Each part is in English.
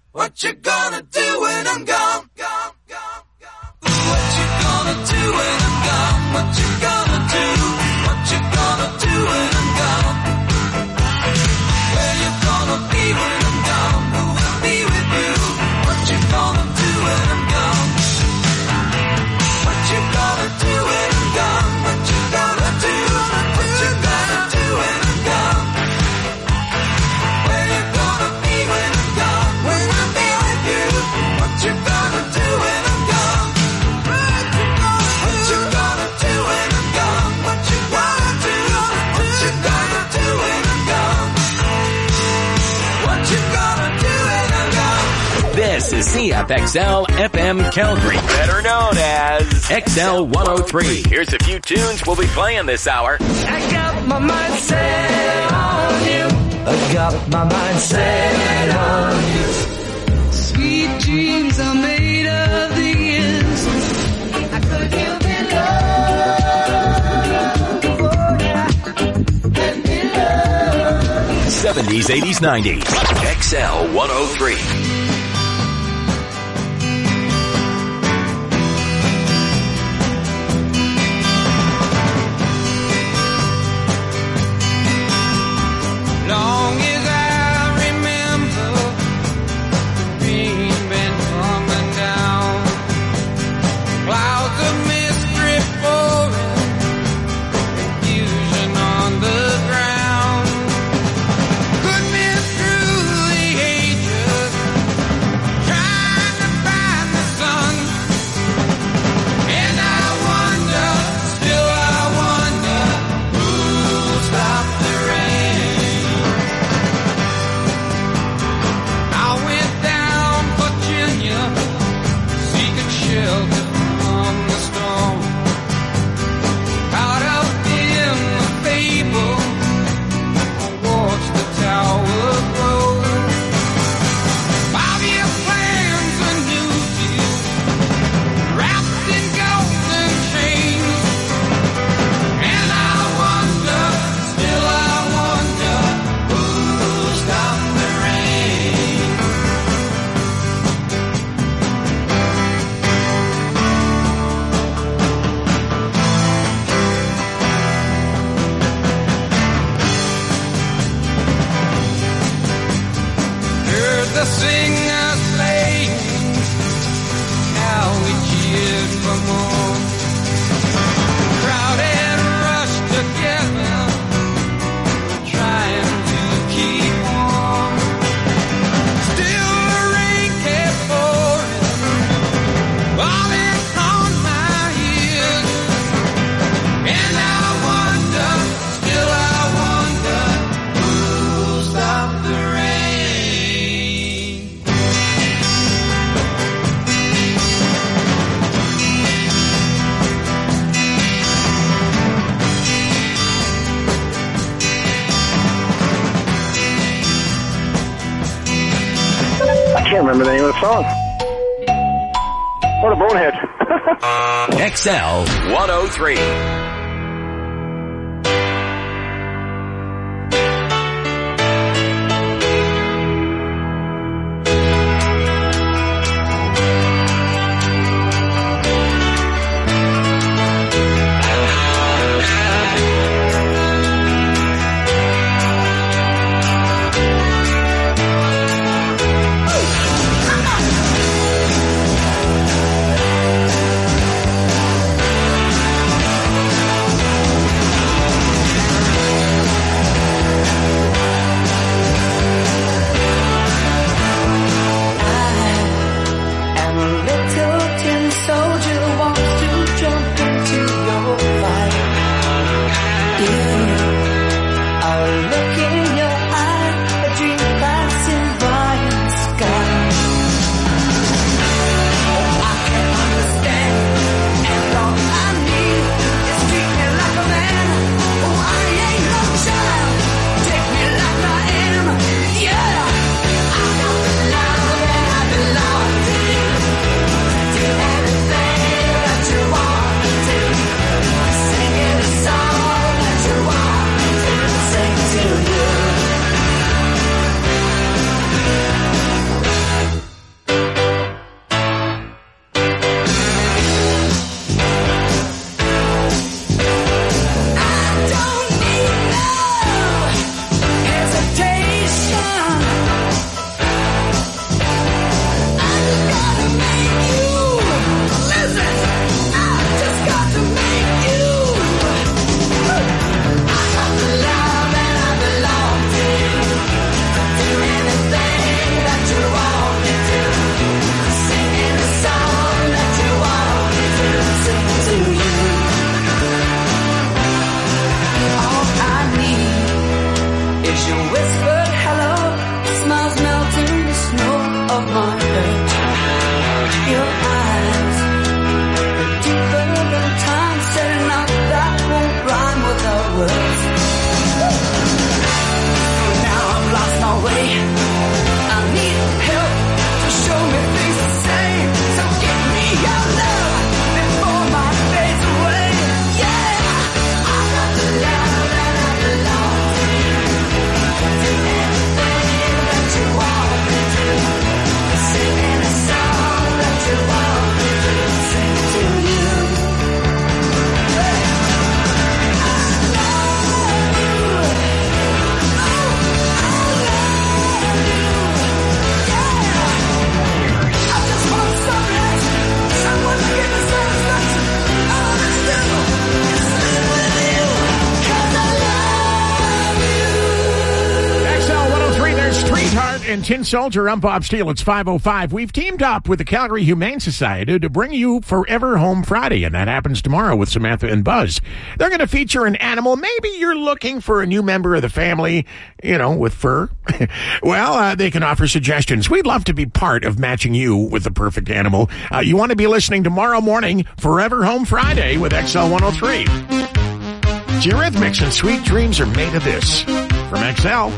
What you gonna do when I'm gone? What you gonna do when I'm gone? What you gonna do? What you gonna do when I'm gone? Where you gonna be when I'm gone? Who will be with you? What you gonna do when I'm gone? What you gonna do when I'm gone? What you gonna do? What you gonna do when I'm gone? Where you gonna be when I'm gone? When I'll be with you? What you gonna do when I'm gone? What you gonna do when I'm gone? What you gonna do? What you gonna do when I'm gone? What you gonna do when I'm gone? This is CFXL FM Calgary, better known as XL 103. Here's a few tunes we'll be playing this hour. I got my mind set on you. I got my mind set on you. Sweet dreams are made of these. I could give you love. Give me love. 70s, 80s, 90s. XL 103. Long as I remember, the rain been coming down. Clouds of mist drip pouring, confusion on the ground. Put me through the ages, trying to find the sun. And I wonder, still I wonder, who'll stop the rain? I went down Virginia, seeking shelter from the storm. Caught up in the fable, I watched the tower grow. 5-year plans and new deals, wrapped in golden chains. And I wonder, still I wonder, who'll stop the rain? Heard the singers playing, now we cheered for more. Crowd had rushed together, trying to keep warm. Still the rain kept pouring, falling on my ears. And I wonder, still I wonder, who'll stop the rain? I can't remember the name of the song. What a bonehead. XL 103. and Tin Soldier. I'm Bob Steele. It's 5:05. We've teamed up with the Calgary Humane Society to bring you Forever Home Friday, and that happens tomorrow with Samantha and Buzz. They're going to feature an animal. Maybe you're looking for a new member of the family, with fur. Well, they can offer suggestions. We'd love to be part of matching you with the perfect animal. You want to be listening tomorrow morning, Forever Home Friday with XL 103. It's Eurythmics and Sweet Dreams Are Made of This. From XL.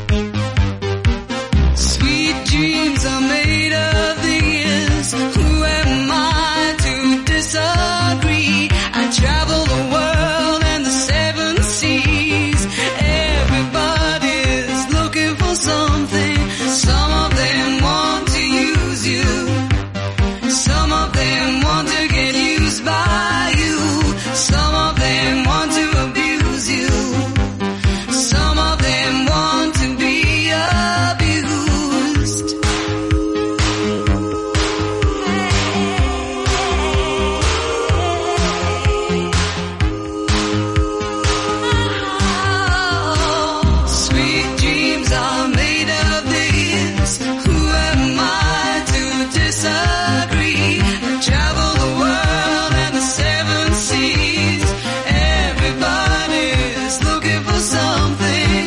Sweet dreams are made of this. Who am I to disagree? I travel the world and the seven seas. Everybody's looking for something. Some of them want to use you. Some of them want to get used by you. Some of them want to abuse you. Some of them want to be abused. Sweet dreams are made of this. Who am I to disagree? I travel the world and the seven seas. Everybody's looking for something.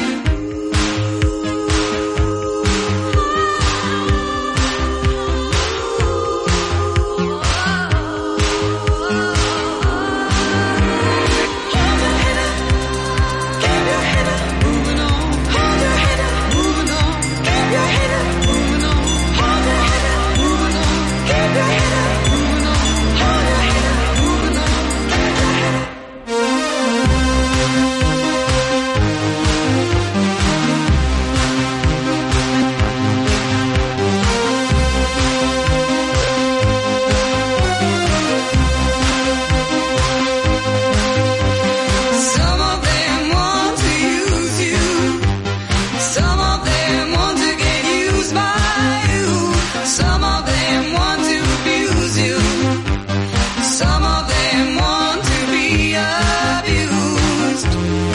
Hold your head up, keep your head up, moving on. Hold your head up, moving on. Keep your head up, moving on. Hold your head up, moving on. Keep your head up, moving on. Hold your head up, moving on. Keep your head up. Some of them want to use you. Some of them want to get used by you. Some of them want to abuse you. Some of them want to be abused.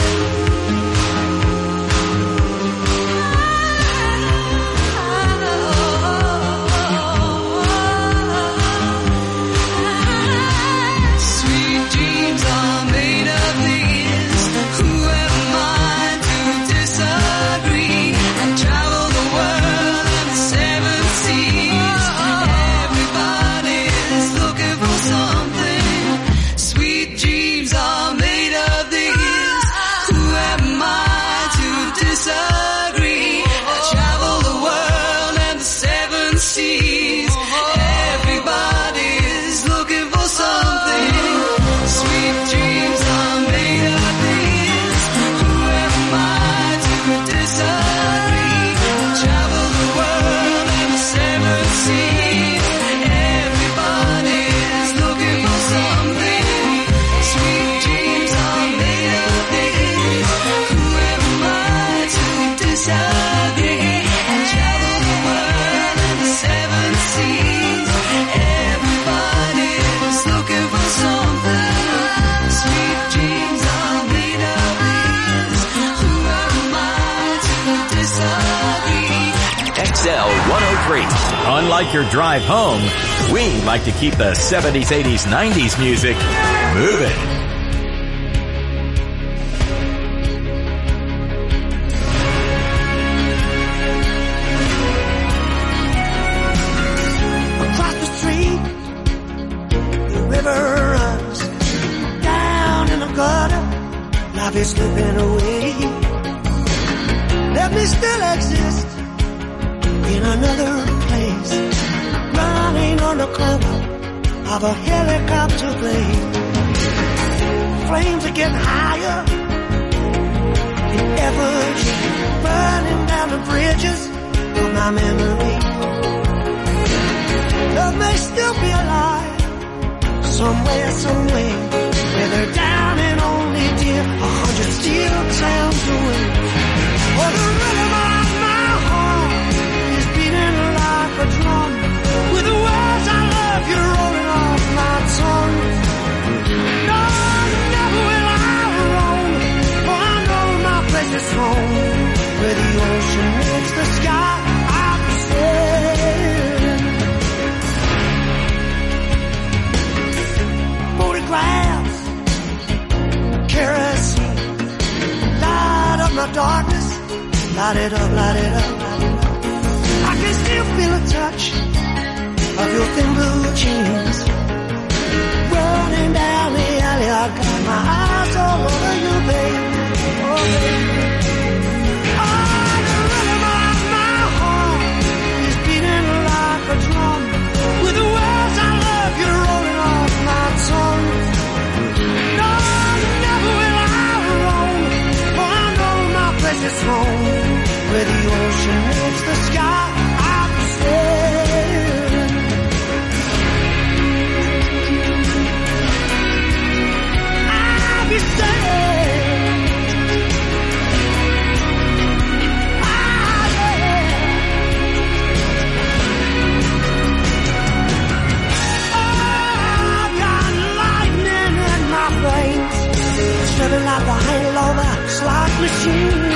Sweet dreams are made of this. Who am I to disagree? I travel the world and the seven seas. Everybody's looking for something. Sweet dreams are made of this. Who am I to disagree? I travel the world and the seven seas. Everybody's looking for something. Sweet dreams are made of this. Who am I to disagree? I travel the world and the seven seas. Everybody's looking for something. Sweet dreams are made of this. Who am I to disagree? I travel the world and the seven seas. Everybody's looking for something. Sweet dreams are made of this. Who am I to disagree? XL 103. Unlike your drive home, we like to keep the 70s, 80s, 90s music moving. Across the street, the river runs down in the gutter. Life is slipping away. Let me still exist in another place, running on the cover of a helicopter plane. Flames are getting higher in efforts, burning down the bridges of my memory. Love may still be alive, somewhere, somewhere, whether down and only dear 100 steel towns away. Oh, the rhythm of my heart is beating like a drum, with the words I love you rolling off my tongue. No, never will I roam, for I know my place is home, where the ocean meets the sky. I'll be safe. light it up, light it up. I can still feel a touch of your thin blue jeans running down the alley. I got my eyes all over you, baby. Oh, baby. Oh, the rhythm of my heart is beating like a drum. With the words I love you rolling off my tongue. No, never will I roam, for I know my place is home. Where the ocean meets the sky, I'll be sailing. I'll be sailing. I've got lightning in my veins, spreading like the halo of a slot machine.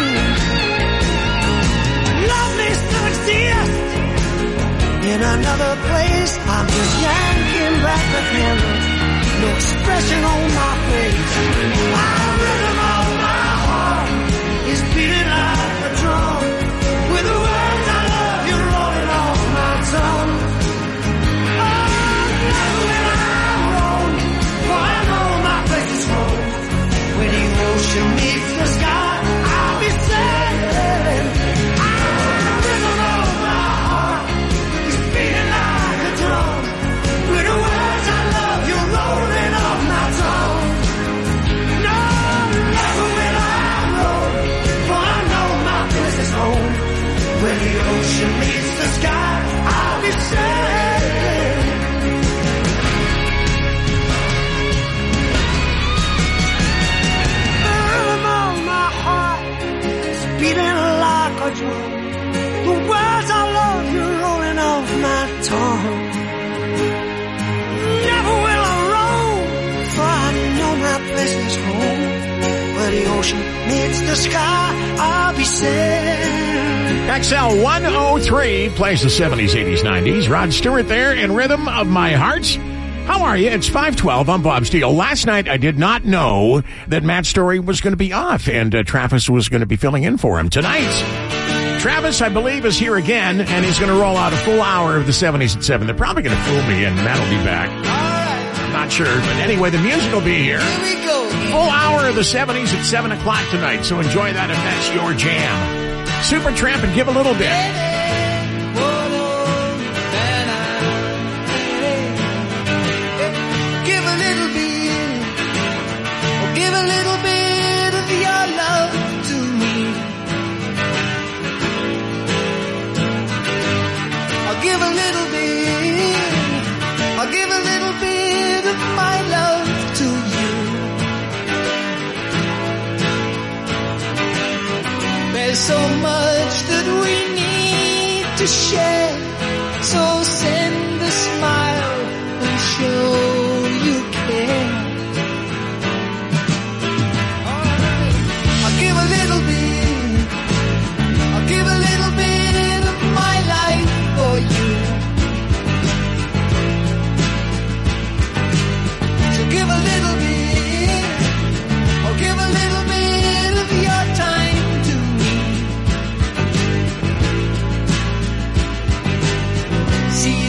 In another place, I'm just yanking back the candle, no expression on my face. My rhythm of my heart is beating like a drum. With the words I love you rolling off my tongue. Oh, never will I roam, for I know my place is home. When the ocean meets the sky, I'll be sailing. When the ocean meets the sky, I'll be sailing. The rhythm of my heart is beating like a drum. The words I love you rolling off my tongue. Never will I roam, for I know my place is home. Where the ocean meets the sky, I'll be sailing. XL 103 plays the 70s, 80s, 90s. Rod Stewart there in Rhythm of My Heart. How are you? It's 5:12. I'm Bob Steele. Last night, I did not know that Matt Story was going to be off, and Travis was going to be filling in for him tonight. Travis, I believe, is here again, and he's going to roll out a full hour of the 70s at 7. They're probably going to fool me, and Matt will be back. All right. I'm not sure, but anyway, the music will be here. Here we go. Full hour of the 70s at 7 o'clock tonight, so enjoy that if that's your jam. Supertramp and Give a Little Bit. Give a little bit, oh, give a little bit of your love to me. I'll give a little bit, I'll give a little bit of my love to you. There's so much that we need to share, so send a smile and show you care. I'll give a little bit, I'll give a little bit of my life for you. So give a little bit, I'll give a little bit of your time to me. See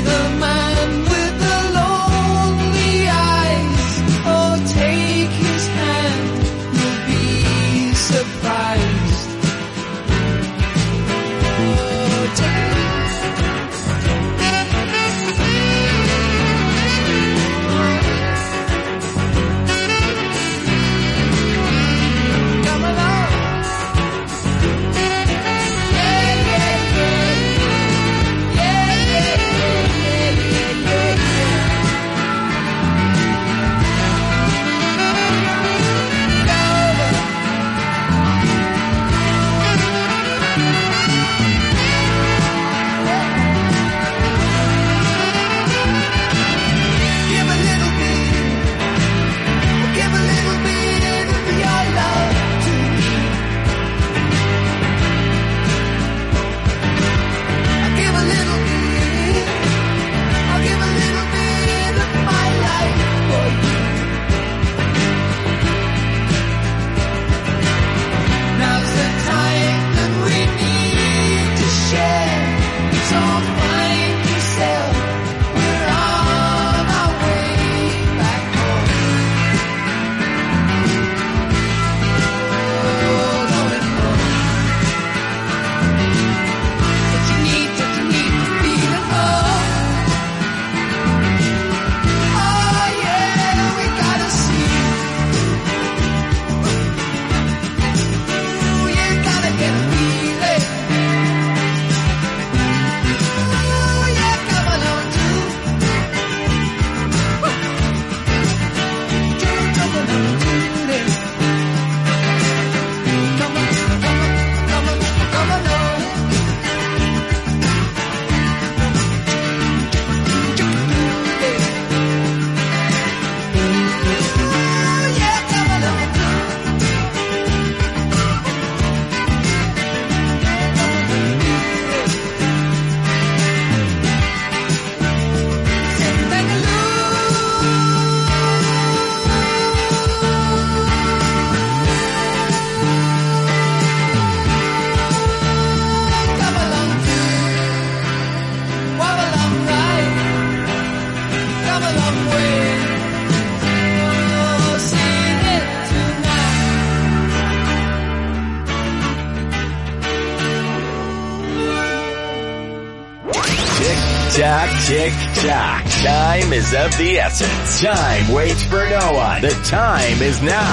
Tick-tock, tick-tock. Time is of the essence. Time waits for no one. The time is now.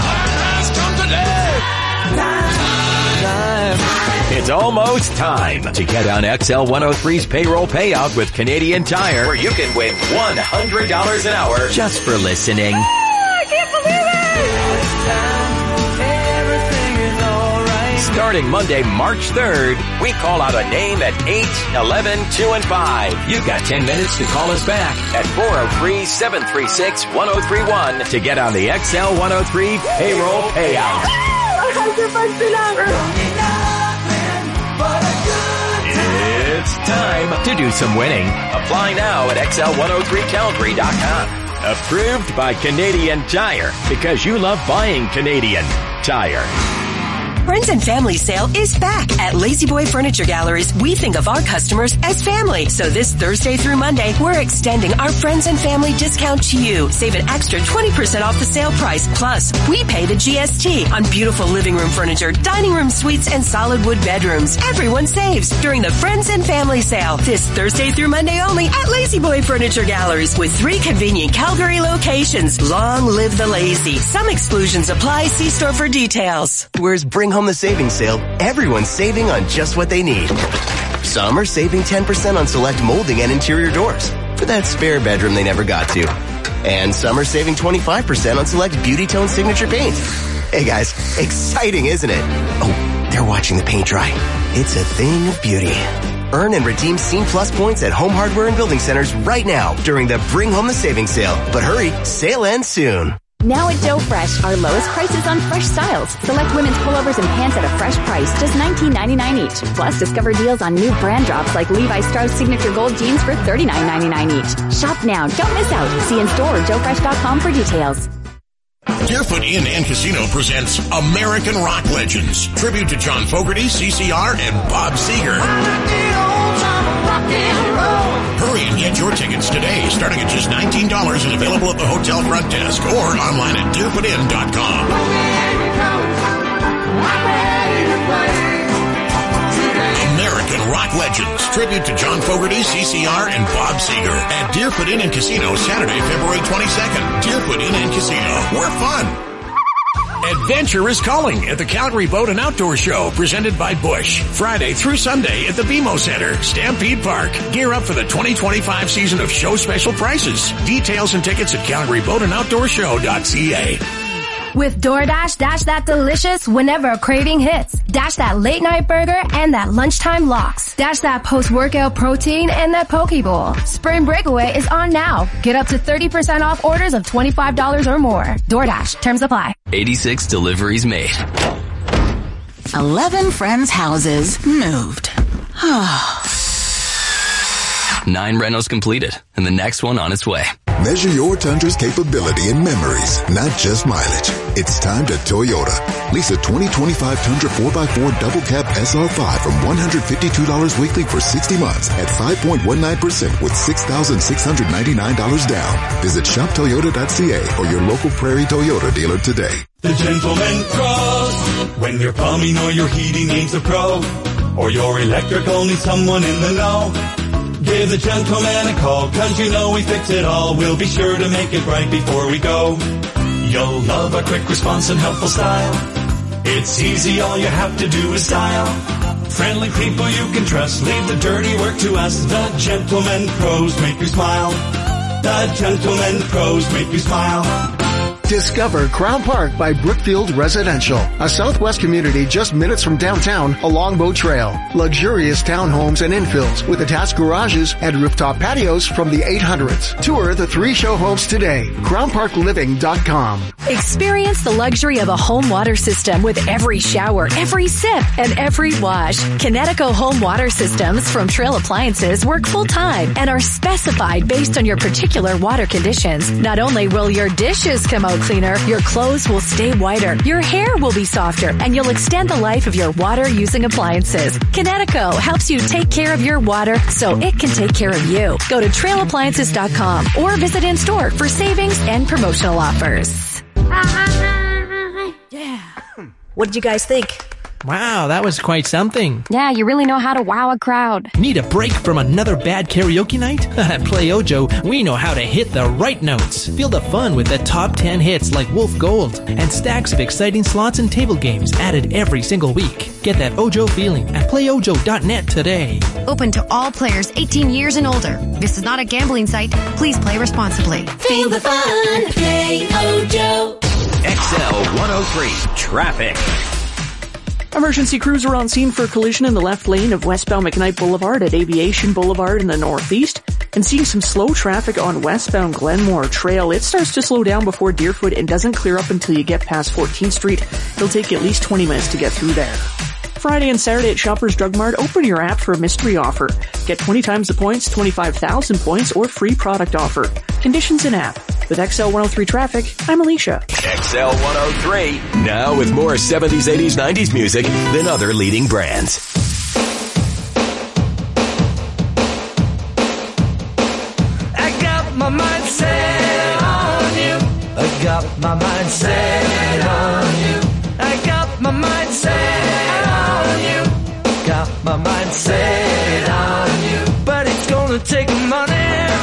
It's almost time to get on XL 103's payroll payout with Canadian Tire, where you can win $100 an hour just for listening. I can't believe it! Everything is alright. Starting Monday, March 3rd, we call out a name at 8, 11, 2, and 5. You've got 10 minutes to call us back at 403-736-1031 to get on the XL 103 payroll payout. It's time to do some winning. Apply now at XL103Calgary.com. Approved by Canadian Tire, because you love buying Canadian Tire. Friends and Family Sale is back at Lazy Boy Furniture Galleries. We think of our customers as family. So this Thursday through Monday, we're extending our Friends and Family discount to you. Save an extra 20% off the sale price. Plus, we pay the GST on beautiful living room furniture, dining room suites, and solid wood bedrooms. Everyone saves during the Friends and Family Sale. This Thursday through Monday only at Lazy Boy Furniture Galleries with 3 convenient Calgary locations. Long live the lazy. Some exclusions apply. See store for details. Where's Bring Home the Savings Sale, everyone's saving on just what they need. Some are saving 10% on select molding and interior doors for that spare bedroom they never got to. And some are saving 25% on select Beauty Tone signature paint. Hey guys, exciting, isn't it? Oh, they're watching the paint dry. It's a thing of beauty. Earn and redeem Scene Plus points at Home Hardware and Building Centers right now during the Bring Home the Savings Sale. But hurry, sale ends soon. Now at Doe Fresh, our lowest prices on fresh styles. Select women's pullovers and pants at a fresh price, just $19.99 each. Plus, discover deals on new brand drops like Levi Strauss Signature Gold Jeans for $39.99 each. Shop now. Don't miss out. See in store or doefresh.com for details. Deerfoot Inn and Casino presents American Rock Legends. Tribute to John Fogerty, CCR, and Bob Seger. Hurry and get your tickets today, starting at just $19 and available at the hotel front desk or online at deerfootinn.com. American Rock Legends. Tribute to John Fogerty, CCR, and Bob Seger at Deerfoot Inn and Casino, Saturday, February 22nd. Deerfoot Inn and Casino. We're fun. Adventure is calling at the Calgary Boat and Outdoor Show, presented by Busch. Friday through Sunday at the BMO Center, Stampede Park. Gear up for the 2025 season of show special prices. Details and tickets at calgaryboatandouttourshow.ca. With DoorDash, dash that delicious whenever a craving hits. Dash that late night burger and that lunchtime lox. Dash that post-workout protein and that poke bowl. Spring Breakaway is on now. Get up to 30% off orders of $25 or more. DoorDash. Terms apply. 86 deliveries made. 11 friends' houses moved. 9 rentals completed, and the next one on its way. Measure your Tundra's capability in memories, not just mileage. It's time to Toyota. Lease a 2025 Tundra 4x4 double cab SR5 from $152 weekly for 60 months at 5.19% with $6,699 down. Visit shoptoyota.ca or your local Prairie Toyota dealer today. The Gentleman Pros. When your plumbing or your heating needs a pro, or your electrical needs someone in the know, give the Gentleman a call, 'cause you know we fix it all. We'll be sure to make it right before we go. You'll love our quick response and helpful style. It's easy, all you have to do is dial. Friendly people you can trust, leave the dirty work to us. The Gentleman Pros make you smile. The Gentleman Pros make you smile. Discover Crown Park by Brookfield Residential, a Southwest community just minutes from downtown along Boat Trail. Luxurious townhomes and infills with attached garages and rooftop patios from the 800s. Tour the 3 show homes today. CrownParkLiving.com. Experience the luxury of a home water system with every shower, every sip, and every wash. Kinetico home water systems from Trail Appliances work full-time and are specified based on your particular water conditions. Not only will your dishes come out cleaner, your clothes will stay whiter, your hair will be softer, and you'll extend the life of your water-using appliances. Kinetico helps you take care of your water so it can take care of you. Go to trailappliances.com or visit in-store for savings and promotional offers. Yeah. What did you guys think? Wow, that was quite something. Yeah, you really know how to wow a crowd. Need a break from another bad karaoke night? At Play Ojo, we know how to hit the right notes. Feel the fun with the top 10 hits like Wolf Gold and stacks of exciting slots and table games added every single week. Get that Ojo feeling at playojo.net today. Open to all players 18 years and older. This is not a gambling site. Please play responsibly. Feel the fun. Play Ojo. XL 103 Traffic. Emergency crews are on scene for a collision in the left lane of westbound McKnight Boulevard at Aviation Boulevard in the northeast, and seeing some slow traffic on westbound Glenmore Trail. It starts to slow down before Deerfoot and doesn't clear up until you get past 14th Street. It'll take you at least 20 minutes to get through there. Friday and Saturday at Shoppers Drug Mart, open your app for a mystery offer. Get 20 times the points, 25,000 points, or free product offer. Conditions in app. With XL 103 Traffic, I'm Alicia. XL 103, now with more 70s, 80s, 90s music than other leading brands. I got my mind set on you. I got my mind set on you. I got my mind set on you. Got my mind set on you. But it's gonna take money.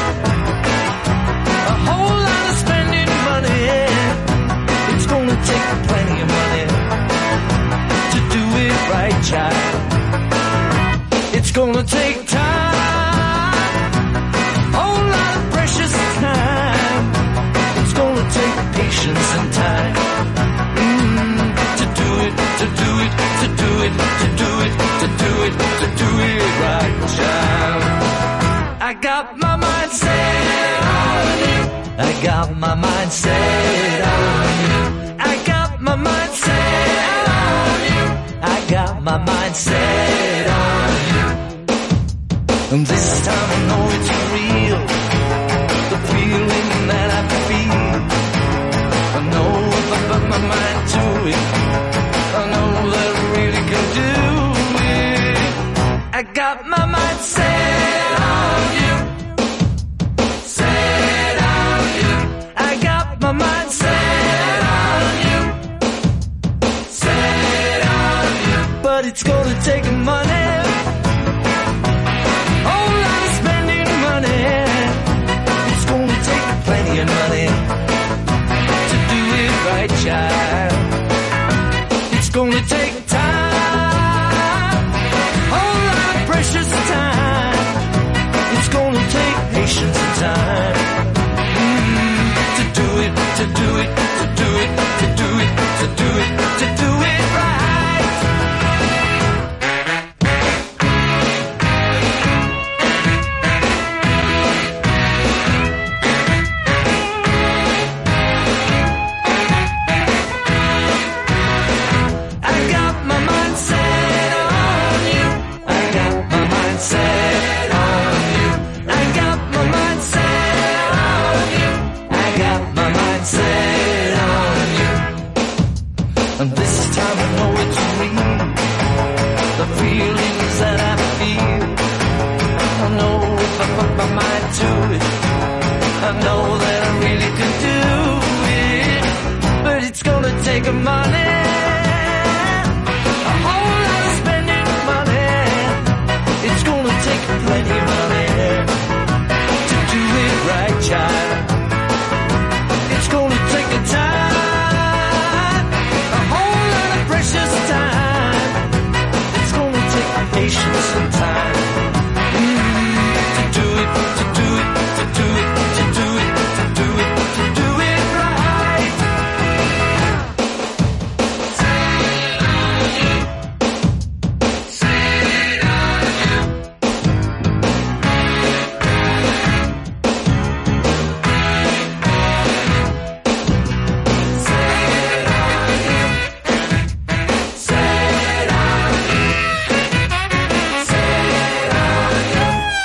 A whole lot of spending money. It's gonna take plenty of money to do it right, child. It's gonna take time, whole lot of precious time. It's gonna take patience and time to do it, to do it, to do it, to do it, to do it, to do it right, child. I got my mind set on you. I got my mind set on you. I got my mind set on you. I got my mind set on you. And this time I know it's real. The feeling that I feel. I know if I put my mind to it, I know that I really can do it. I got my mind set on you. Set on you. I got my mind set on you. Set on you. But it's gonna take money. Whole lot of spending money. It's gonna take plenty of money to do it right, child. It's gonna take time, whole lot of precious time. It's gonna take patience and time to do it, to do it, to do it, to do it, to do it, to do it right. I got my mind set on you. I got my mind set on you. I got my mind set on you. I got my mind set on you. And this time I know it's real. The feelings that I feel. I know if I put my mind to it, I know that I really can do it. But it's gonna take a money. A whole lot of spending money. It's gonna take plenty of money to do it right, child. It's gonna take a time, a whole lot of precious time. It's gonna take patience and time to do it, to do it, to do it, to do it, to do it, to do it right. Set on you. Set on you. Set on you. Set on you. Set on you.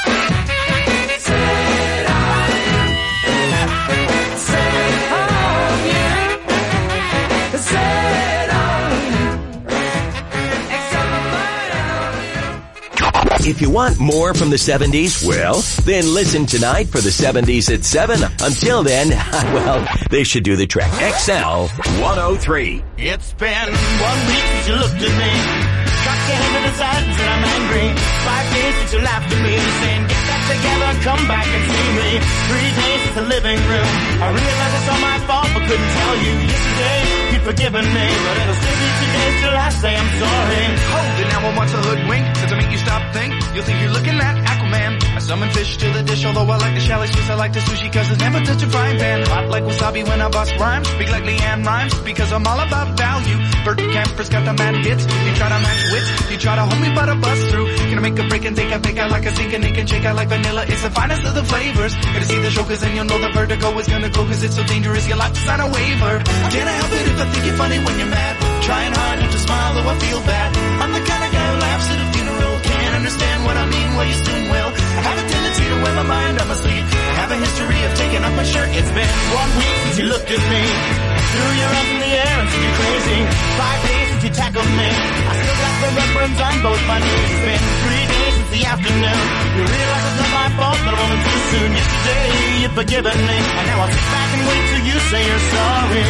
Set on you. Set on you. Set on you. Except my mind on you. If you want more from the 70s, well, then listen tonight for the 70s at 7. Until then, well, they should do the trick. XL 103. It's been 1 week since you looked at me. cock your head to the side and said I'm angry. 5 days since you laughed at me, saying get back together, come back and see me. 3 days since the living room, I realized it's all my fault but couldn't tell you. Yesterday you'd forgiven me, but it'll still be 2 days till I say I'm sorry. Hold it, now I want to hoodwink, cause I make you stop think. You'll think you're looking at Aquaman. I summon fish to the dish, although I like the chalet sweets, I like the sushi cause it's never touch a frying pan. Hot like wasabi when I bust rhymes, speak like Leanne rhymes, because I'm all about value. Bert Camper's got the mad hits, you try to match wits, you try to hold me but I bust through. Gonna make a break and take a fake out like a sink and ink and shake out like vanilla. It's the finest of the flavors. Gotta see the show cause then you'll know the vertigo is gonna go cause it's so dangerous you'll have to sign a waiver. Can't I help it if I think you're funny when you're mad? Trying hard not to smile though I feel bad. I'm the kind of guy who laughs at a funeral. Can't understand what I mean, well you soon will. I have a tendency to wear my mind on my sleeve. I have a history of taking off my shirt. It's been 1 week since you looked at me. Threw your arms in the air and said you're crazy. 5 days since you tackled me. I still got the red burns on both my knees. It's been 3 days since the afternoon. You realize it's not my fault, but a moment too soon. Yesterday you'd forgiven me, and now I'll sit back and wait till you say you're sorry.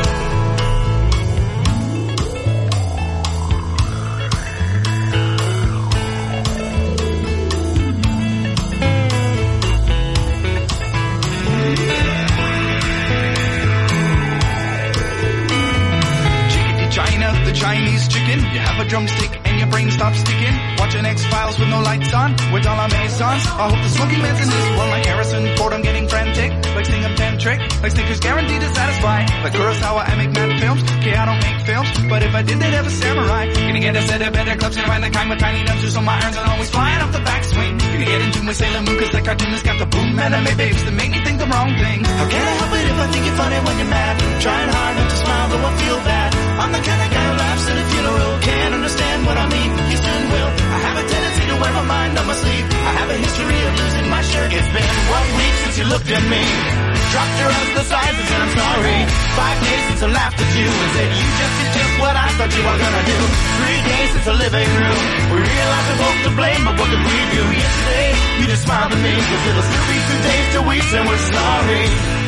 The Chinese chicken, you have a drumstick and your brain stops sticking. Watching X-Files with no lights on, with all our Masons. I hope the smoking man's in this one like Harrison Ford. I'm getting frantic, like Stingham Tantric, like Snickers guaranteed to satisfy. Like Kurosawa, I make mad films. Okay, I don't make films, but if I did, they'd have a samurai. Gonna get a set of better clubs and find the kind with tiny numbers, so my irons are always flying off the backswing. Gonna get into my Sailor Moon, cause that cartoonist got the boom anime babes that make me think the wrong things. How can I help it if I think you're funny when you're mad? Trying hard not to smile, though I feel bad. I'm the kind of guy who laughs at a funeral. Can't understand what I mean, you soon will. I have a tendency to wear my mind on my sleeve. I have a history of losing my shirt. It's been 1 week since you looked at me. Dropped your arms to the sides and said I'm sorry. 5 days since I laughed at you and said you just did just what I thought you were gonna do. 3 days since the living room. We realized we're both to blame, but what did we do? Yesterday, you just smiled at me, cause it'll still be 2 days till we say we're sorry.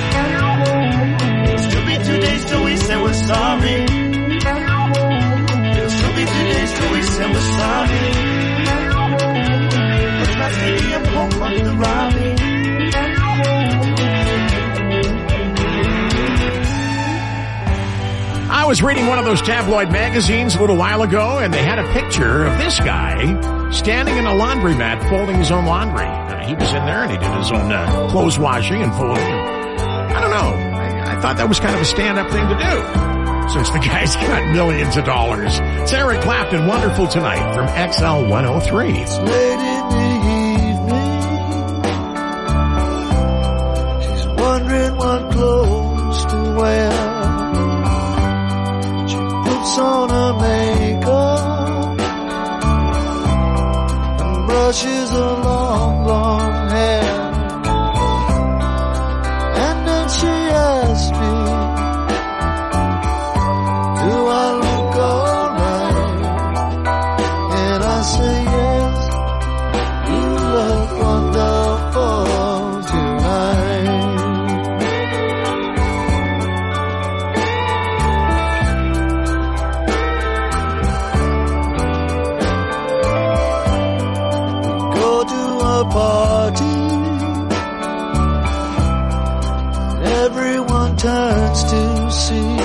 It'll still be 2 days till we say we're sorry. It'll still be 2 days till we say we're sorry. It's my stadium home on the Robbie. I was reading one of those tabloid magazines a little while ago, and they had a picture of this guy standing in a laundromat folding his own laundry. He was in there, and he did his own clothes washing and folding. I don't know. I thought that was kind of a stand-up thing to do, since the guy's got millions of dollars. It's Eric Clapton, Wonderful Tonight, from XL 103. It's late in the evening. She's wondering what clothes to wear. On her makeup and brushes her long, long hair, and then she asked me, do I look alright? And I say yes, you look wonderful tonight. Party, everyone turns to see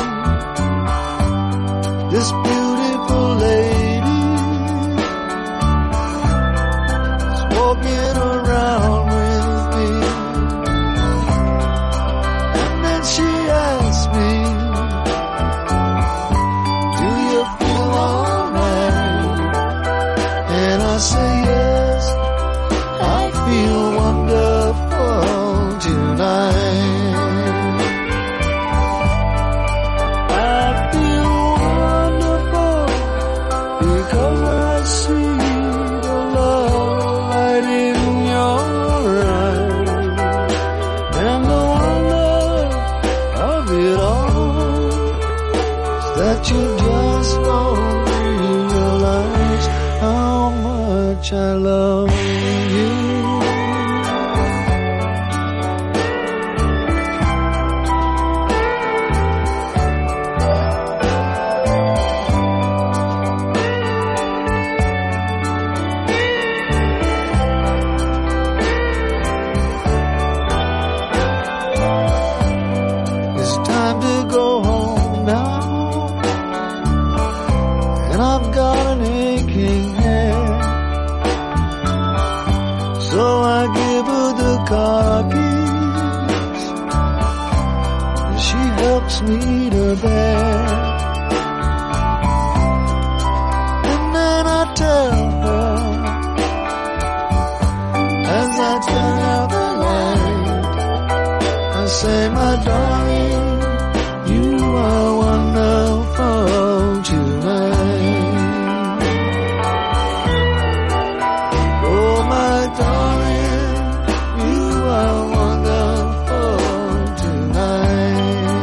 this beautiful lady is walking around with me, and then she asked me, do you feel alright? And I say yes, I feel wonderful tonight. I feel wonderful because I see the love light in your eyes, and the wonder of it all is that you just don't realize how much I love you. rocks me to bed. And then I tell her, as I turn out the light, I say, my darling, you are wonderful tonight. Oh, my darling, you are wonderful tonight.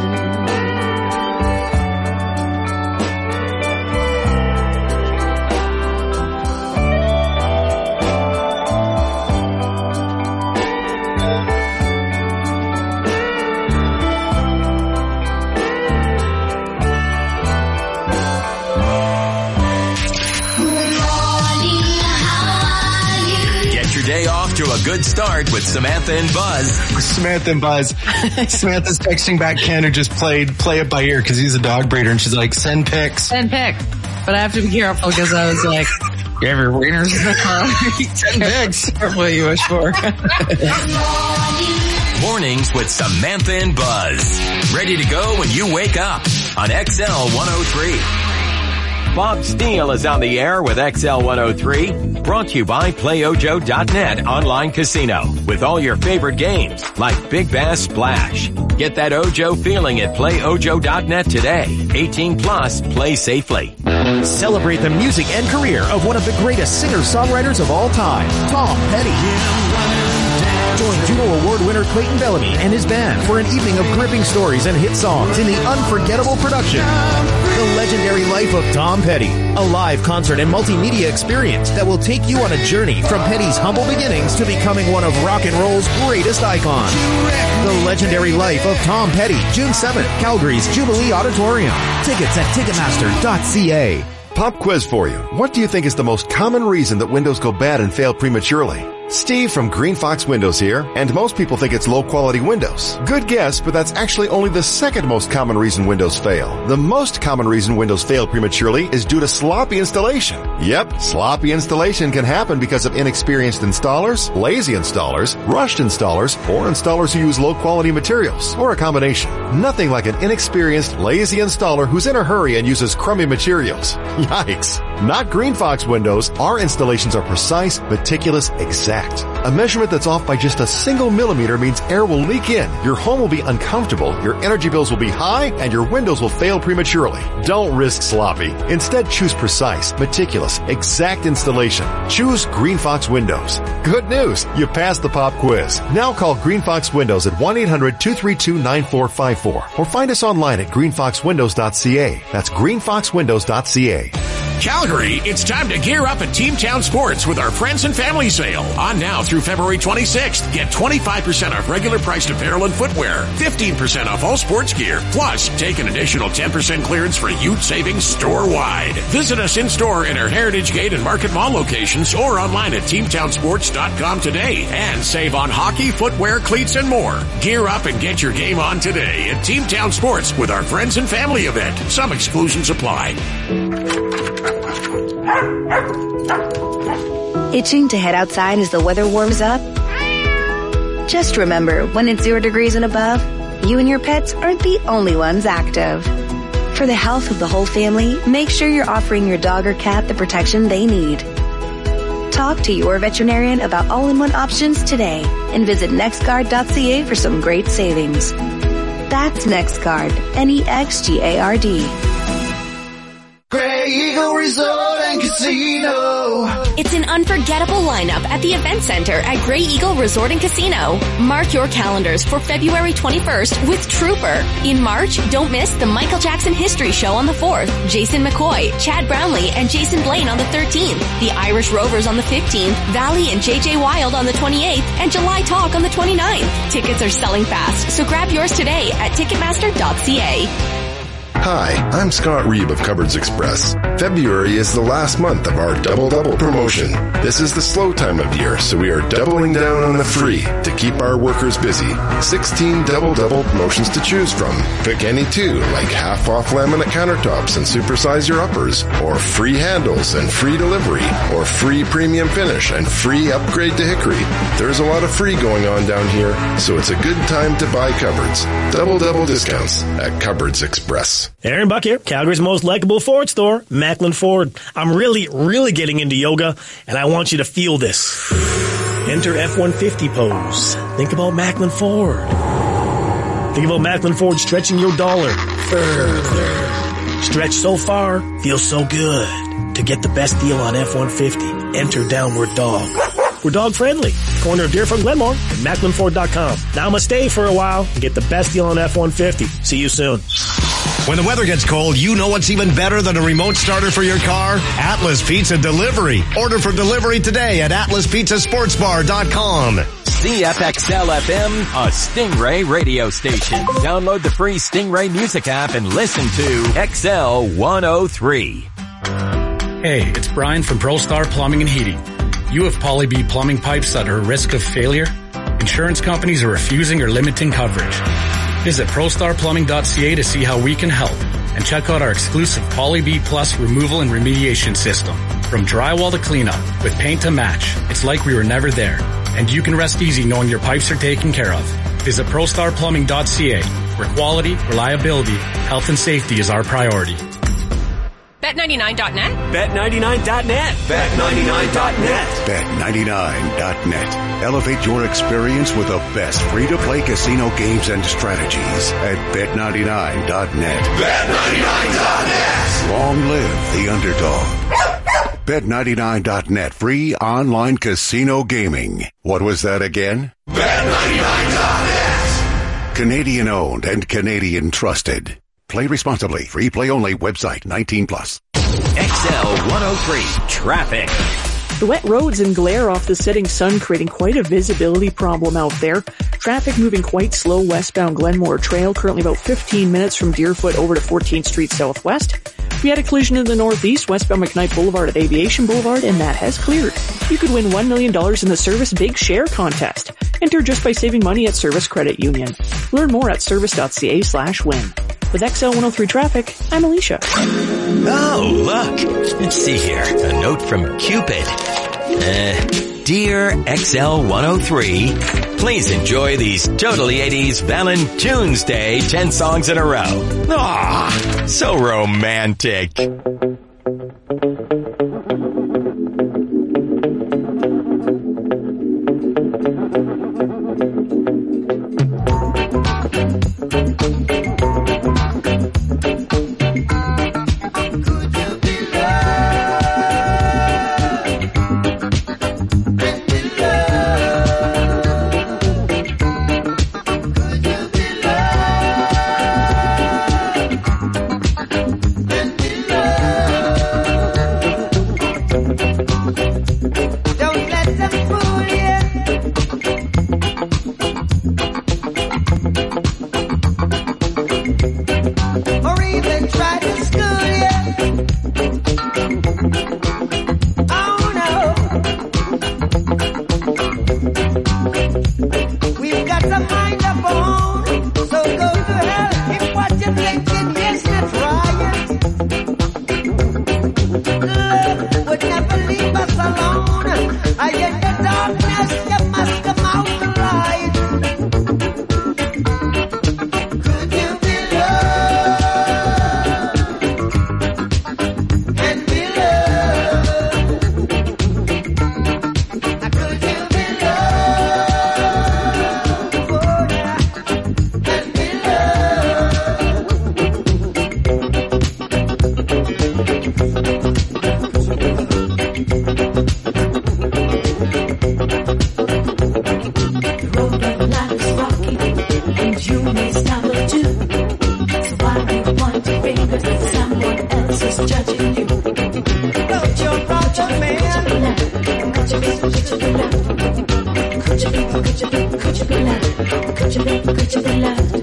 Day off to a good start with Samantha and Buzz. Samantha and Buzz. Samantha's texting back Ken, who just play it by ear because he's a dog breeder, and she's like, send pics. Send pic. But I have to be careful because I was like, you have your wieners in the car. Send pics. Careful what you wish for. Mornings with Samantha and Buzz. Ready to go when you wake up on XL 103. Bob Steele is on the air with XL 103, brought to you by PlayOjo.net online casino with all your favorite games like Big Bass Splash. Get that Ojo feeling at PlayOjo.net today. 18 plus, play safely. Celebrate the music and career of one of the greatest singer-songwriters of all time, Tom Petty. Join Juno Award winner Clayton Bellamy and his band for an evening of gripping stories and hit songs in the unforgettable production, The Legendary Life of Tom Petty, a live concert and multimedia experience that will take you on a journey from Petty's humble beginnings to becoming one of rock and roll's greatest icons. The Legendary Life of Tom Petty, June 7th, Calgary's Jubilee Auditorium. Tickets at Ticketmaster.ca. Pop quiz for you. What do you think is the most common reason that windows go bad and fail prematurely? Steve from Green Fox Windows here, and most people think it's low-quality windows. Good guess, but that's actually only the second most common reason windows fail. The most common reason windows fail prematurely is due to sloppy installation. Yep, sloppy installation can happen because of inexperienced installers, lazy installers, rushed installers, or installers who use low-quality materials, or a combination. Nothing like an inexperienced, lazy installer who's in a hurry and uses crummy materials. Yikes! Not Green Fox Windows. Our installations are precise, meticulous, exact. A measurement that's off by just a single millimeter means air will leak in, your home will be uncomfortable, your energy bills will be high, and your windows will fail prematurely. Don't risk sloppy. Instead, choose precise, meticulous, exact installation. Choose Green Fox Windows. Good news! You passed the pop quiz. Now call Green Fox Windows at 1-800-232-9454 or find us online at greenfoxwindows.ca. That's greenfoxwindows.ca. Calgary, it's time to gear up at Team Town Sports with our Friends and Family Sale. On now through February 26th. Get 25% off regular priced apparel and footwear, 15% off all sports gear, plus take an additional 10% clearance for youth savings store-wide. Visit us in-store in our Heritage Gate and Market Mall locations or online at teamtownsports.com today and save on hockey, footwear, cleats, and more. Gear up and get your game on today at Team Town Sports with our Friends and Family event. Some exclusions apply. Itching to head outside as the weather warms up? Just remember, when it's 0 degrees and above, you and your pets aren't the only ones active. For the health of the whole family, make sure you're offering your dog or cat the protection they need. Talk to your veterinarian about all-in-one options today and visit nextguard.ca for some great savings. That's NextGuard, NEXGARD. Grey Eagle Resort and Casino. It's an unforgettable lineup at the Event Center at Grey Eagle Resort and Casino. Mark your calendars for February 21st with Trooper. In March, don't miss the Michael Jackson History Show on the 4th, Jason McCoy, Chad Brownlee, and Jason Blaine on the 13th, the Irish Rovers on the 15th, Valley and JJ Wild on the 28th, and July Talk on the 29th. Tickets are selling fast, so grab yours today at Ticketmaster.ca. Hi, I'm Scott Reeb of Cupboards Express. February is the last month of our double-double promotion. This is the slow time of year, so we are doubling down on the free to keep our workers busy. 16 double-double promotions to choose from. Pick any two, like half-off laminate countertops and supersize your uppers, or free handles and free delivery, or free premium finish and free upgrade to hickory. There's a lot of free going on down here, so it's a good time to buy cupboards. Double-double discounts at Cupboards Express. Aaron Buck here, Calgary's most likable Ford store, Macklin Ford. I'm really getting into yoga, and I want you to feel this. Enter F-150 pose. Think about Macklin Ford. Think about Macklin Ford stretching your dollar further. Stretch so far, feel so good. To get the best deal on F-150, enter Downward Dog. We're dog friendly. Corner of Deerfoot and Glenmore at MacklinFord.com. Now I'm going to stay for a while and get the best deal on F-150. See you soon. When the weather gets cold, you know what's even better than a remote starter for your car? Atlas Pizza Delivery. Order for delivery today at AtlasPizzaSportsBar.com. CFXL-FM, a Stingray radio station. Download the free Stingray music app and listen to XL 103. Hey, it's Brian from ProStar Plumbing and Heating. You have Poly B plumbing pipes that are at risk of failure? Insurance companies are refusing or limiting coverage. Visit ProStarPlumbing.ca to see how we can help and check out our exclusive Poly B Plus removal and remediation system. From drywall to cleanup, with paint to match, it's like we were never there. And you can rest easy knowing your pipes are taken care of. Visit ProStarPlumbing.ca, where quality, reliability, health and safety is our priority. Bet99.net? Bet99.net. Bet99.net. Bet99.net. Elevate your experience with the best free-to-play casino games and strategies at Bet99.net. Bet99.net. Long live the underdog. Bet99.net. Free online casino gaming. What was that again? Bet99.net. Canadian owned and Canadian trusted. Play responsibly. Free play only. Website 18+. XL 103 Traffic. The wet roads and glare off the setting sun creating quite a visibility problem out there. Traffic moving quite slow westbound Glenmore Trail, currently about 15 minutes from Deerfoot over to 14th Street Southwest. We had a collision in the northeast, westbound McKnight Boulevard at Aviation Boulevard, and that has cleared. You could win $1 million in the Service Big Share contest. Enter just by saving money at Service Credit Union. Learn more at service.ca/win. With XL 103 Traffic, I'm Alicia. Oh, look. Let's see here. A note from Cupid. Dear XL 103, please enjoy these totally 80s Valentine's Day 10 songs in a row. Aw, so romantic.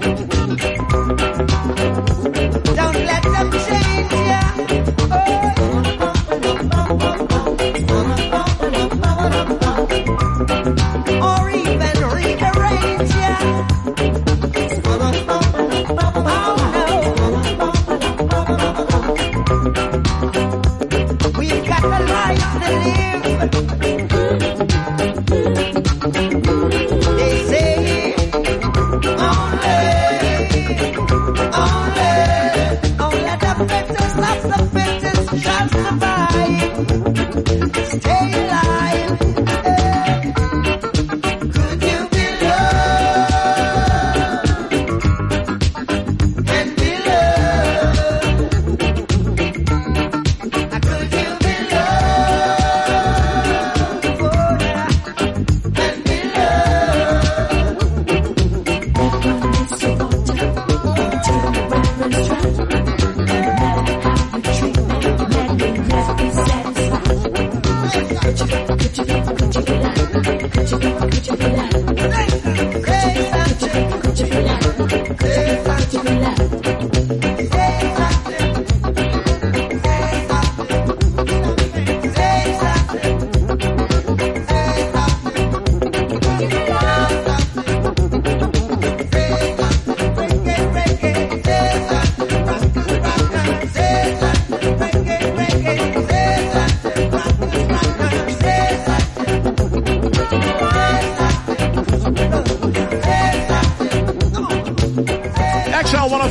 Don't let them change ya. Oh.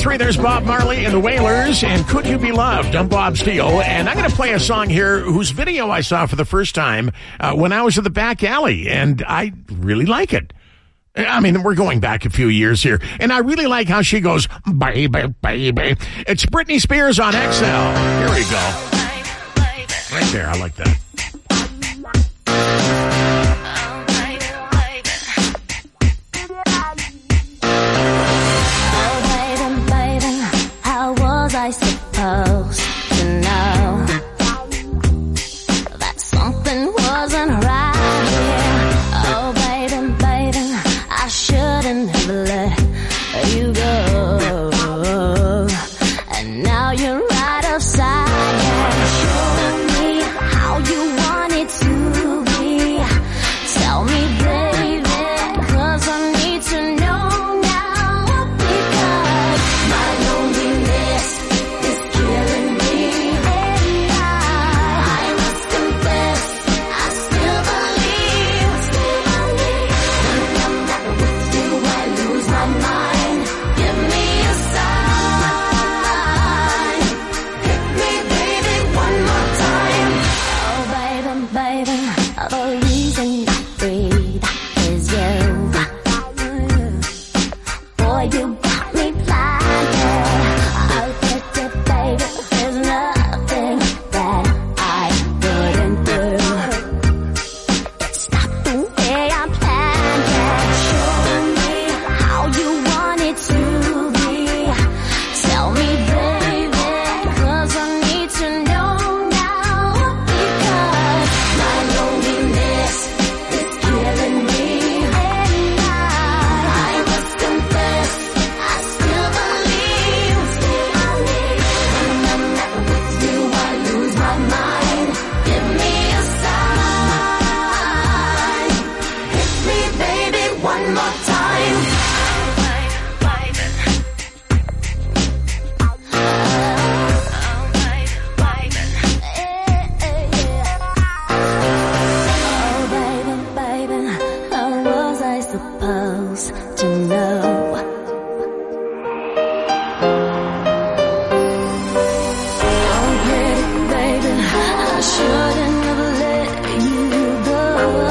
103, there's Bob Marley and the Wailers and Could You Be Loved? I'm Bob Steele, and I'm going to play a song here whose video I saw for the first time when I was at the back alley, and I really like it. I mean, we're going back a few years here, and I really like how she goes, baby, baby. It's Britney Spears on XL. Here we go. Right there, I like that. I suppose to know that something wasn't right here. Oh, baby, baby, I shouldn't have let you go. And now you're right upside down. Show me how you want it to be. Tell me, baby, 'cause I need to know now. Because my loneliness is killing me, and I must confess, I still believe. When I'm not with you, I lose my mind. Give me a sign. Hit me, baby, one more time. Oh, baby, baby, the reason I breathe is you. Boy, you got me blinded. I'll get it, baby. There's nothing that I wouldn't do. It's not the way I planned it. Show me how you want it to be. Tell me, baby, 'cause I need to know now. Because my loneliness is killing me, and I must confess, I still believe. When I'm not with you, I lose my mind. Give me a sign. Hit me, baby, one more time. Oh, baby, baby, how was I supposed to know? Oh, pretty baby, I shouldn't have let you go.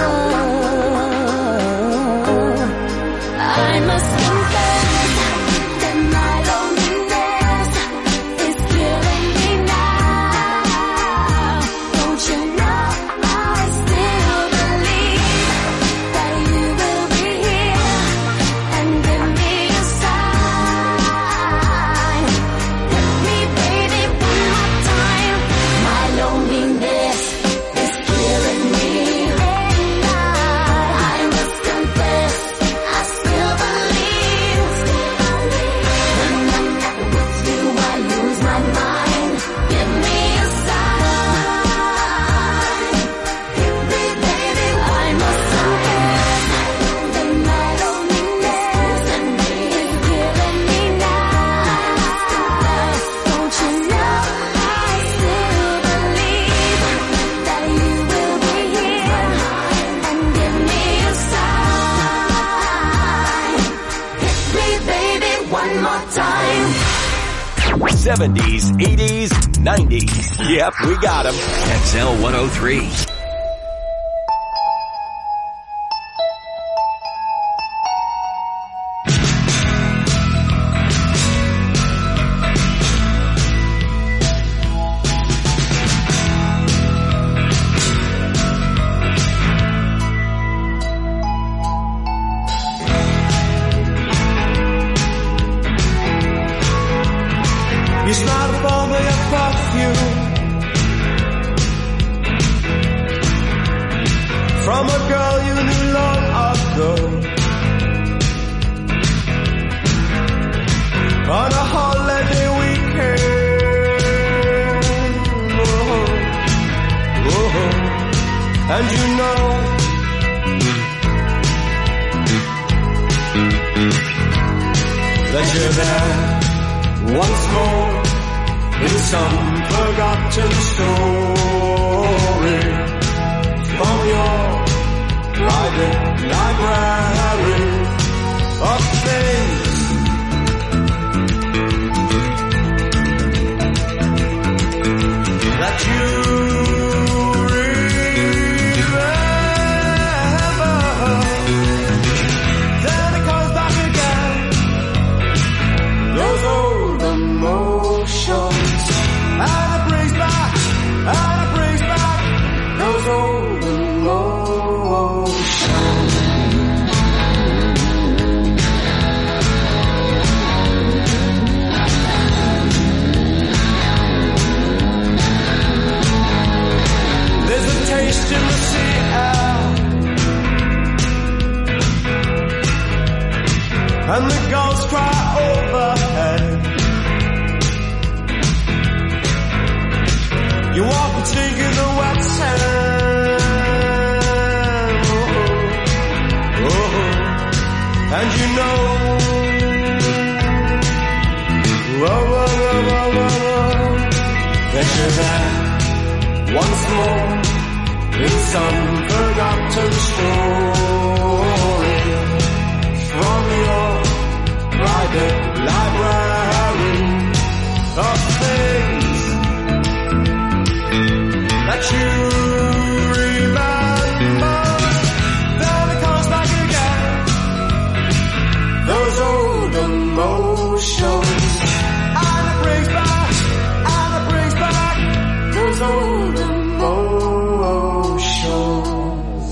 I must confess that my loneliness is killing me now. Don't you know I still believe that you will be here and give me a sign. Hit me, baby, one more time. My loneliness is killing me, and I must confess, I still believe. When I'm not with you, I lose my mind. Give me a sign. Hit me, baby, one more time. That my loneliness is killing me now. Don't you know I still believe that you will be here and give me a sign. Hit me, baby, one more time. 70s, 80s, 90s. Yep, we got them. XL 103. You smiled upon me a perfume from a girl you knew long ago. On a holiday weekend, and you know that you're there once more in some forgotten story from your private library of things and the gulls cry overhead. You walk and sink in the wet sand, and you know, that you're there once more in some forgotten story from your private library of things that you remember. Then it comes back again, those old emotions, and it brings back those old emotions.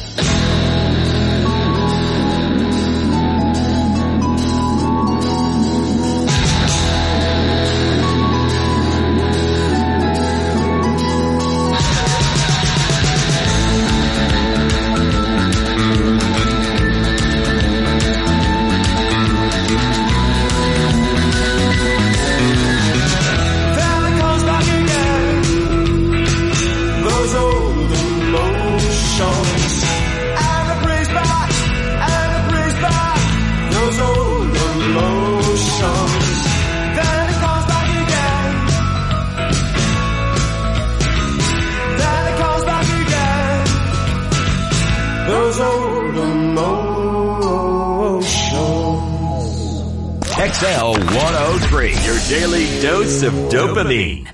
XL 103, your daily dose of dopamine.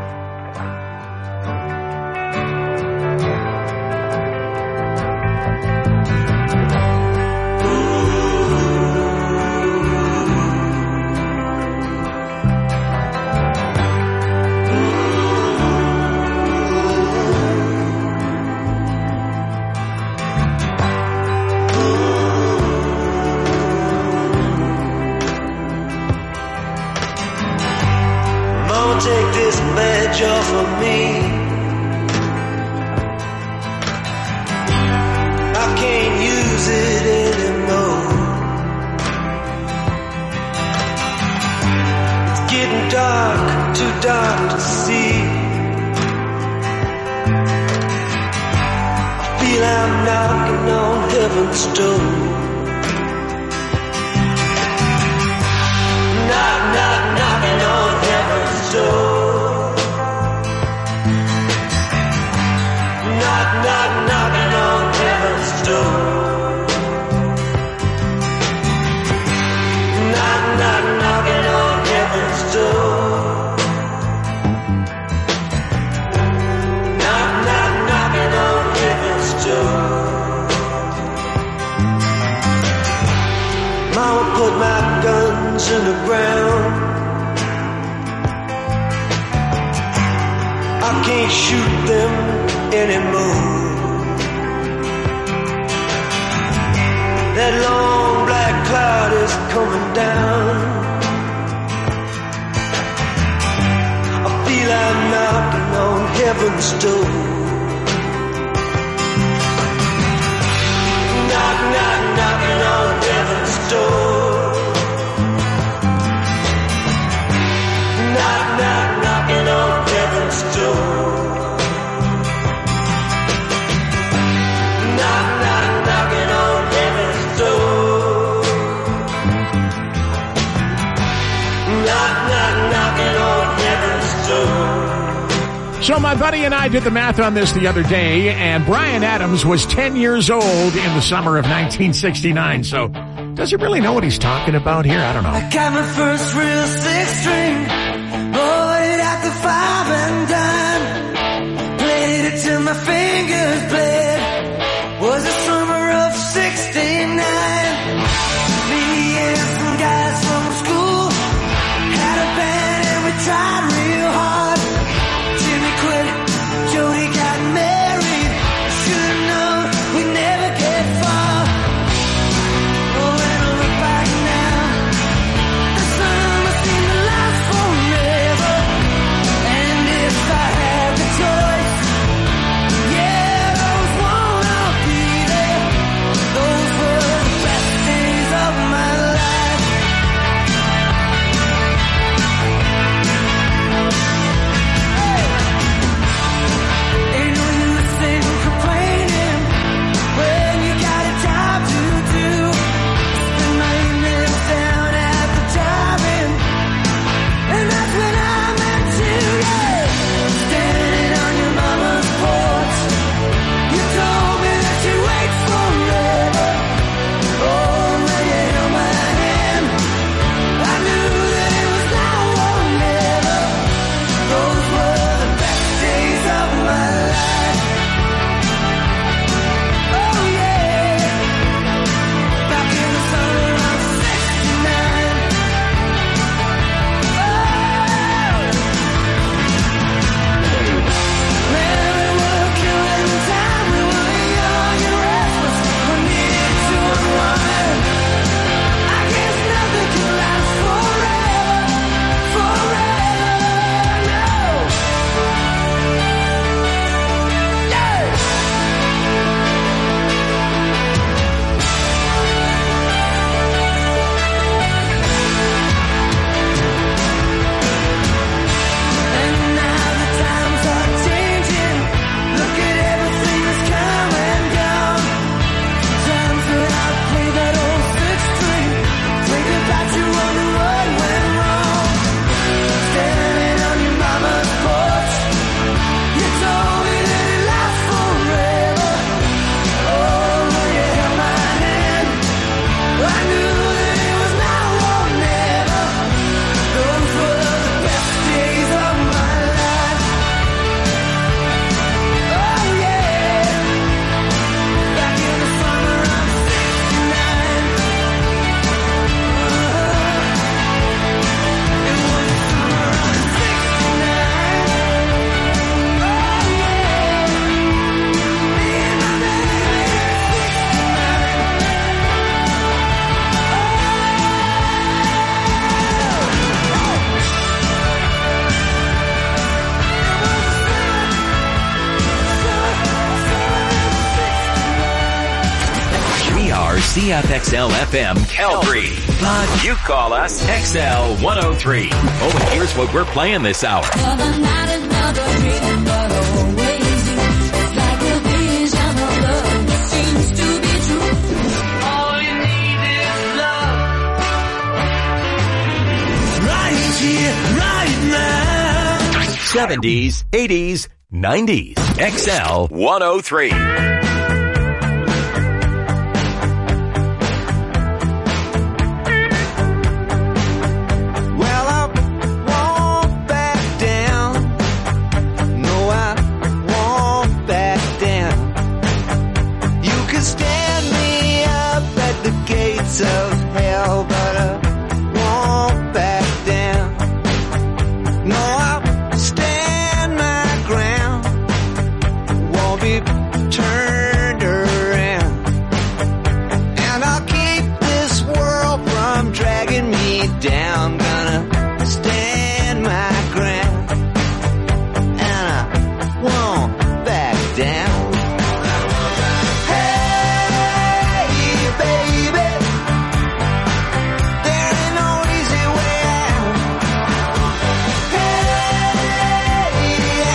Take this badge off of me. I can't use it anymore. It's getting dark, too dark to see. I feel I'm knocking on heaven's door. Knock, knock, knocking on heaven's door. Knock, knock, knocking on heaven's door. Knock, knock, knocking on heaven's door. Knock, knock, knocking on heaven's door. Mama put my guns in the ground. I can't shoot them anymore. That long black cloud is coming down. I feel I'm knocking on heaven's door. Knock, knock, knocking on heaven's door. Knock, knock, knocking on heaven's door. Knock, knock, knocking on heaven's door. Knock, knock, knocking on heaven's door. So my buddy and I did the math on this the other day, and Bryan Adams was 10 years old in the summer of 1969. So does he really know what he's talking about here? I don't know. I got my first real six string. Bought it at the 5 and dime. Played it till my fingers bled. Was the summer of 69. Me and some guys from school had a band and we tried real hard. Jimmy quit, Jody got married. Should've known we'd never get far. Oh, when I look back now, the summer seemed to last forever. And if I had the choice, yeah, CFXL FM Calgary. But you call us XL 103. Oh, and here's what we're playing this hour. Another night, another dream, but always you. It's like a vision of love that seems to be true. All you need is love. Right here, right now. 70s, 80s, 90s. XL 103. Well, I won't back down. No, I won't back down. You can stand me up at the gates of hell, but I won't back down. No, I'll stand my ground. Won't be turned around. And I'll keep this world from dragging me down. Gonna stand my ground. And I won't back down. Hey, baby, there ain't no easy way out. Hey,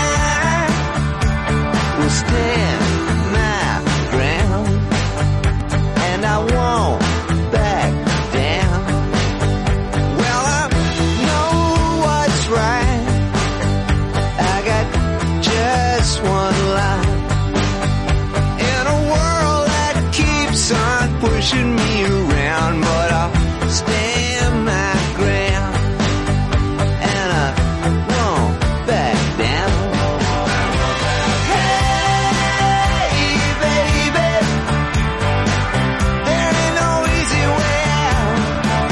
I will stand my ground. And I won't back down. Well, I know what's right. I got just one life. In a world that keeps on pushing me around, but I'll stand my ground. And I won't back down. Hey, baby, there ain't no easy way out.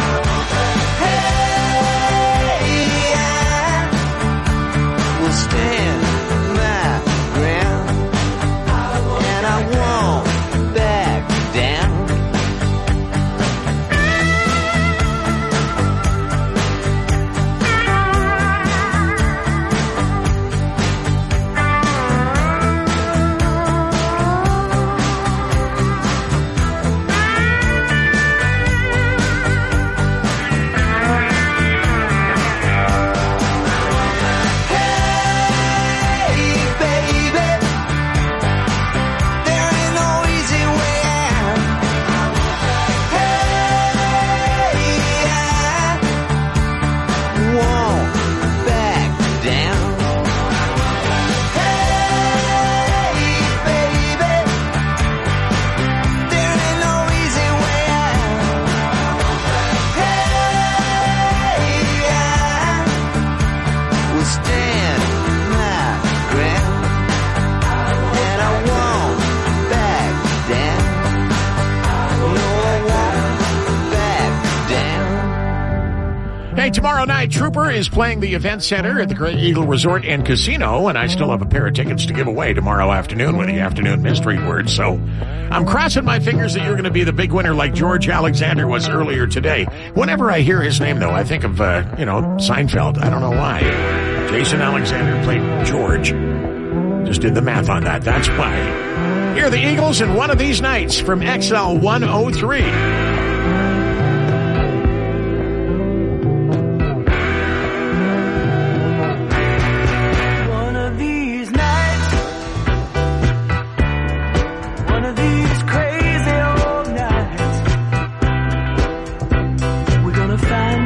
Hey, I will stand my ground. And I won't back down. Hey, baby, there ain't no easy way out. Hey, I won't back down. Hey, baby, there ain't no easy way out. Hey, I will stand my ground. And I won't back down. No, I won't back down. Hey, tomorrow night, Trooper is playing the Event Center at the Great Eagle Resort and Casino, and I still have a pair of tickets to give away tomorrow afternoon with the afternoon mystery word. So I'm crossing my fingers that you're going to be the big winner like George Alexander was earlier today. Whenever I hear his name, though, I think of, Seinfeld. I don't know why. Jason Alexander played George. Just did the math on that. That's why. Here are the Eagles in one of these nights from XL 103.